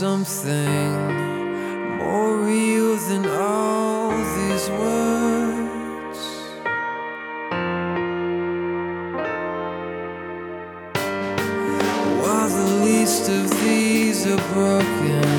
something more real than all these words. While the least of these are broken,